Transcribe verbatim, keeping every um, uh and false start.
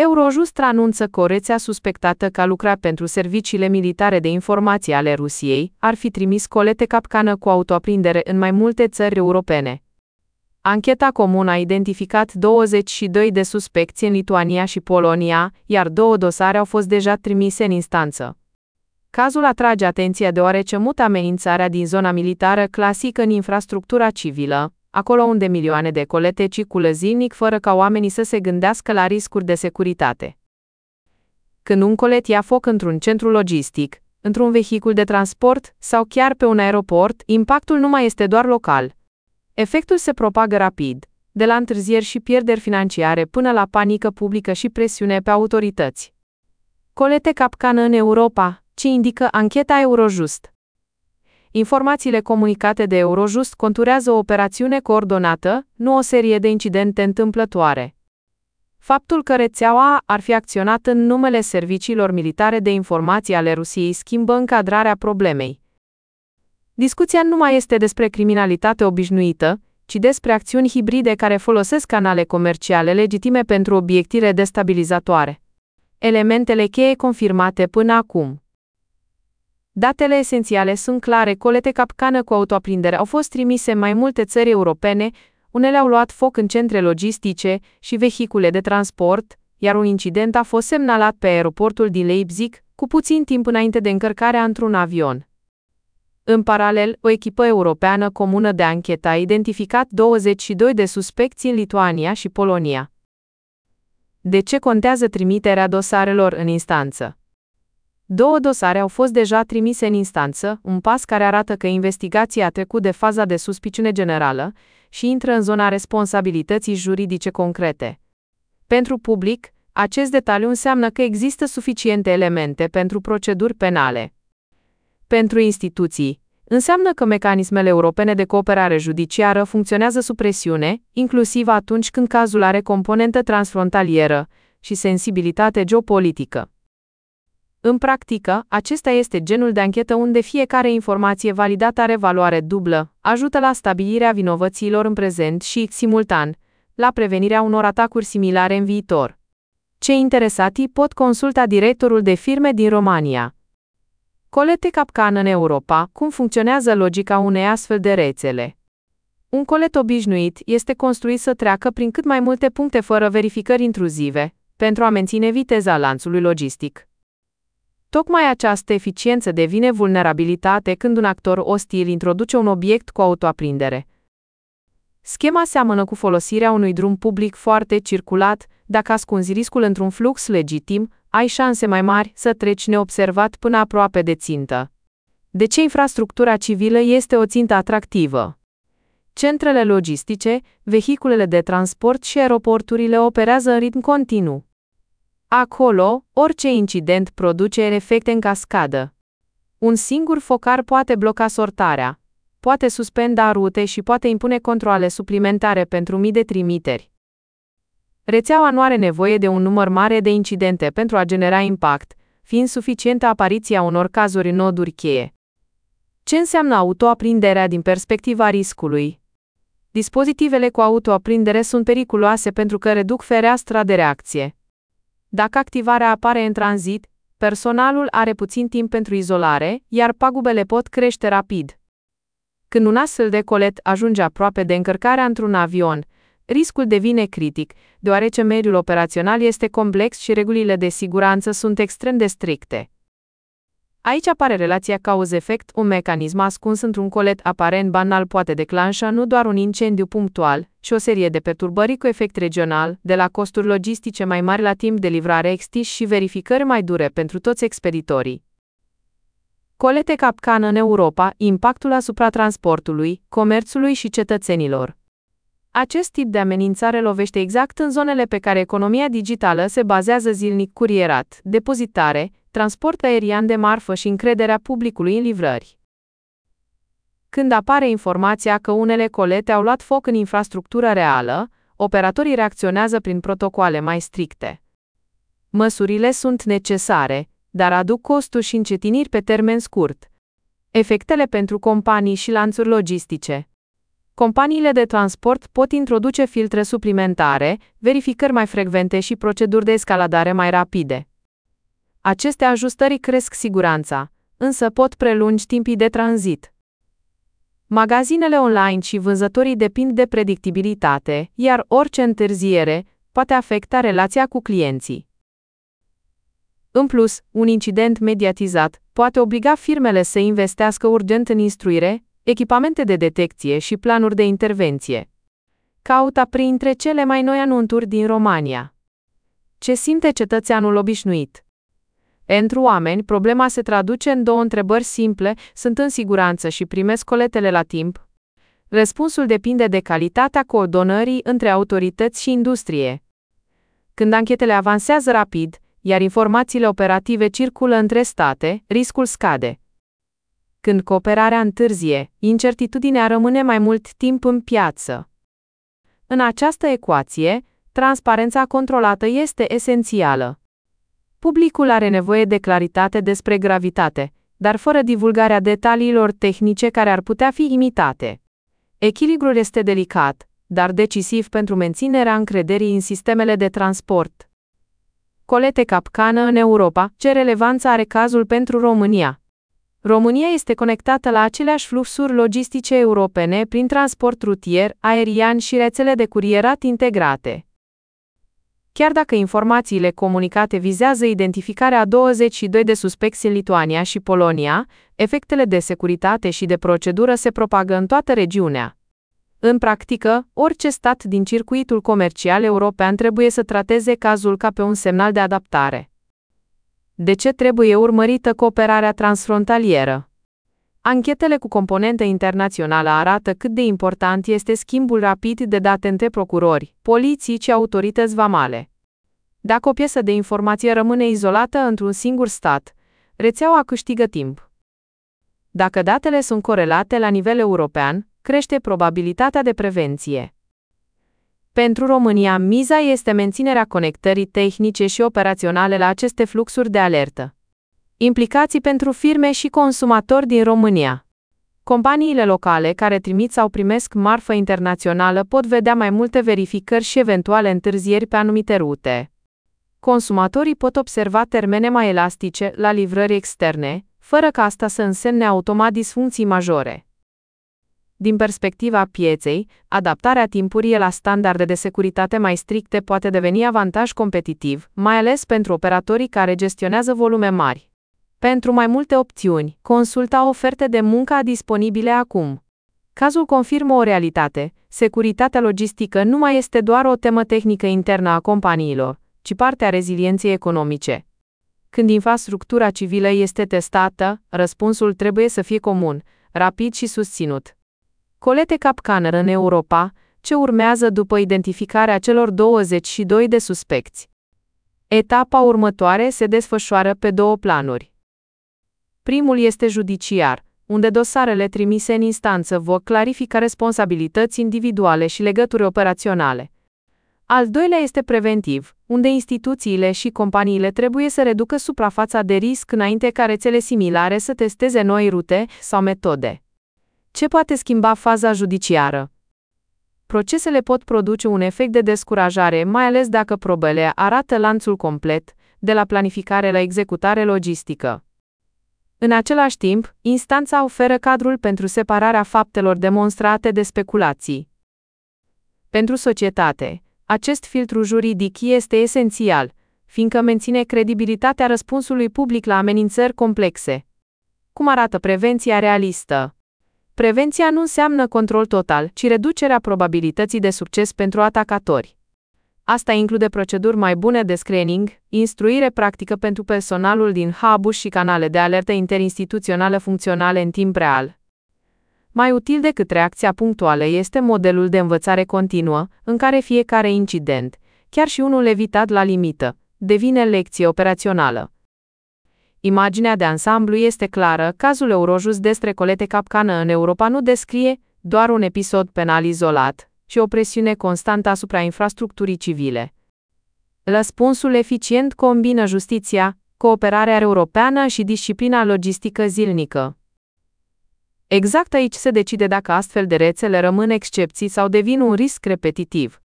Eurojust anunță că o rețea suspectată că a lucrat pentru serviciile militare de informație ale Rusiei ar fi trimis colete capcană cu autoaprindere în mai multe țări europene. Ancheta comună a identificat douăzeci și doi de suspecți în Lituania și Polonia, iar două dosare au fost deja trimise în instanță. Cazul atrage atenția deoarece mută amenințarea din zona militară clasică în infrastructura civilă, acolo unde milioane de colete circulă zilnic fără ca oamenii să se gândească la riscuri de securitate. Când un colet ia foc într-un centru logistic, într-un vehicul de transport sau chiar pe un aeroport, impactul nu mai este doar local. Efectul se propagă rapid, de la întârzieri și pierderi financiare până la panică publică și presiune pe autorități. Colete capcană în Europa, ce indică ancheta Eurojust. Informațiile comunicate de Eurojust conturează o operațiune coordonată, nu o serie de incidente întâmplătoare. Faptul că rețeaua ar fi acționat în numele serviciilor militare de informații ale Rusiei schimbă încadrarea problemei. Discuția nu mai este despre criminalitate obișnuită, ci despre acțiuni hibride care folosesc canale comerciale legitime pentru obiective destabilizatoare. Elementele cheie confirmate până acum. Datele esențiale sunt clare: colete capcană cu autoaprindere au fost trimise în mai multe țări europene, unele au luat foc în centre logistice și vehicule de transport, iar un incident a fost semnalat pe aeroportul din Leipzig, cu puțin timp înainte de încărcarea într-un avion. În paralel, o echipă europeană comună de anchetă a identificat douăzeci și doi de suspecți în Lituania și Polonia. De ce contează trimiterea dosarelor în instanță? Două dosare au fost deja trimise în instanță, un pas care arată că investigația a trecut de faza de suspiciune generală și intră în zona responsabilității juridice concrete. Pentru public, acest detaliu înseamnă că există suficiente elemente pentru proceduri penale. Pentru instituții, înseamnă că mecanismele europene de cooperare judiciară funcționează sub presiune, inclusiv atunci când cazul are componentă transfrontalieră și sensibilitate geopolitică. În practică, acesta este genul de anchetă unde fiecare informație validată are valoare dublă, ajută la stabilirea vinovăților în prezent și, simultan, la prevenirea unor atacuri similare în viitor. Cei interesati pot consulta directorul de firme din România. Colete capcană în Europa. Cum funcționează logica unei astfel de rețele? Un colet obișnuit este construit să treacă prin cât mai multe puncte fără verificări intruzive, pentru a menține viteza lanțului logistic. Tocmai această eficiență devine vulnerabilitate când un actor ostil introduce un obiect cu autoaprindere. Schema seamănă cu folosirea unui drum public foarte circulat. Dacă ascunzi riscul într-un flux legitim, ai șanse mai mari să treci neobservat până aproape de țintă. De ce infrastructura civilă este o țintă atractivă? Centrele logistice, vehiculele de transport și aeroporturile operează în ritm continuu. Acolo, orice incident produce efecte în cascadă. Un singur focar poate bloca sortarea, poate suspenda rute și poate impune controale suplimentare pentru mii de trimiteri. Rețeaua nu are nevoie de un număr mare de incidente pentru a genera impact, fiind suficientă apariția unor cazuri în noduri cheie. Ce înseamnă autoaprinderea din perspectiva riscului? Dispozitivele cu autoaprindere sunt periculoase pentru că reduc fereastra de reacție. Dacă activarea apare în tranzit, personalul are puțin timp pentru izolare, iar pagubele pot crește rapid. Când un astfel de colet ajunge aproape de încărcarea într-un avion, riscul devine critic, deoarece mediul operațional este complex și regulile de siguranță sunt extrem de stricte. Aici apare relația cauză-efect. Un mecanism ascuns într-un colet aparent banal poate declanșa nu doar un incendiu punctual, ci o serie de perturbări cu efect regional, de la costuri logistice mai mari la timp de livrare extins și verificări mai dure pentru toți expeditorii. Colete capcană în Europa. Impactul asupra transportului, comerțului și cetățenilor. Acest tip de amenințare lovește exact în zonele pe care economia digitală se bazează zilnic: curierat, depozitare, transport aerian de marfă și încrederea publicului în livrări. Când apare informația că unele colete au luat foc în infrastructură reală, operatorii reacționează prin protocoale mai stricte. Măsurile sunt necesare, dar aduc costuri și încetiniri pe termen scurt. Efectele pentru companii și lanțuri logistice. Companiile de transport pot introduce filtre suplimentare, verificări mai frecvente și proceduri de escaladare mai rapide. Aceste ajustări cresc siguranța, însă pot prelungi timpii de tranzit. Magazinele online și vânzătorii depind de predictibilitate, iar orice întârziere poate afecta relația cu clienții. În plus, un incident mediatizat poate obliga firmele să investească urgent în instruire, echipamente de detecție și planuri de intervenție. Caută printre cele mai noi anunțuri din România. Ce simte cetățeanul obișnuit? Pentru oameni, problema se traduce în două întrebări simple: sunt în siguranță și primesc coletele la timp? Răspunsul depinde de calitatea coordonării între autorități și industrie. Când anchetele avansează rapid, iar informațiile operative circulă între state, riscul scade. Când cooperarea întârzie, incertitudinea rămâne mai mult timp în piață. În această ecuație, transparența controlată este esențială. Publicul are nevoie de claritate despre gravitate, dar fără divulgarea detaliilor tehnice care ar putea fi imitate. Echilibrul este delicat, dar decisiv pentru menținerea încrederii în sistemele de transport. Colete capcană în Europa: ce relevanță are cazul pentru România? România este conectată la aceleași fluxuri logistice europene prin transport rutier, aerian și rețele de curierat integrate. Chiar dacă informațiile comunicate vizează identificarea a douăzeci și doi de suspecți în Lituania și Polonia, efectele de securitate și de procedură se propagă în toată regiunea. În practică, orice stat din circuitul comercial european trebuie să trateze cazul ca pe un semnal de adaptare. De ce trebuie urmărită cooperarea transfrontalieră? Anchetele cu componentă internațională arată cât de important este schimbul rapid de date între procurori, poliții și autorități vamale. Dacă o piesă de informație rămâne izolată într-un singur stat, rețeaua câștigă timp. Dacă datele sunt corelate la nivel european, crește probabilitatea de prevenție. Pentru România, miza este menținerea conectării tehnice și operaționale la aceste fluxuri de alertă. Implicații pentru firme și consumatori din România. Companiile locale care trimit sau primesc marfă internațională pot vedea mai multe verificări și eventuale întârzieri pe anumite rute. Consumatorii pot observa termene mai elastice la livrări externe, fără ca asta să însemne automat disfuncții majore. Din perspectiva pieței, adaptarea timpurie la standarde de securitate mai stricte poate deveni avantaj competitiv, mai ales pentru operatorii care gestionează volume mari. Pentru mai multe opțiuni, consulta oferte de muncă disponibile acum. Cazul confirmă o realitate: securitatea logistică nu mai este doar o temă tehnică internă a companiilor, ci parte a rezilienței economice. Când infrastructura civilă este testată, răspunsul trebuie să fie comun, rapid și susținut. Colete capcană în Europa: ce urmează după identificarea celor douăzeci și doi de suspecți? Etapa următoare se desfășoară pe două planuri. Primul este judiciar, unde dosarele trimise în instanță vor clarifica responsabilități individuale și legături operaționale. Al doilea este preventiv, unde instituțiile și companiile trebuie să reducă suprafața de risc înainte ca rețele similare să testeze noi rute sau metode. Ce poate schimba faza judiciară? Procesele pot produce un efect de descurajare, mai ales dacă probele arată lanțul complet, de la planificare la executare logistică. În același timp, instanța oferă cadrul pentru separarea faptelor demonstrate de speculații. Pentru societate, acest filtru juridic este esențial, fiindcă menține credibilitatea răspunsului public la amenințări complexe. Cum arată prevenția realistă? Prevenția nu înseamnă control total, ci reducerea probabilității de succes pentru atacatori. Asta include proceduri mai bune de screening, instruire practică pentru personalul din hub-uri și canale de alertă interinstituțională funcționale în timp real. Mai util decât reacția punctuală este modelul de învățare continuă, în care fiecare incident, chiar și unul evitat la limită, devine lecție operațională. Imaginea de ansamblu este clară: cazul Eurojust despre colete capcană în Europa nu descrie doar un episod penal izolat, ci o presiune constantă asupra infrastructurii civile. Răspunsul eficient combină justiția, cooperarea europeană și disciplina logistică zilnică. Exact aici se decide dacă astfel de rețele rămân excepții sau devin un risc repetitiv.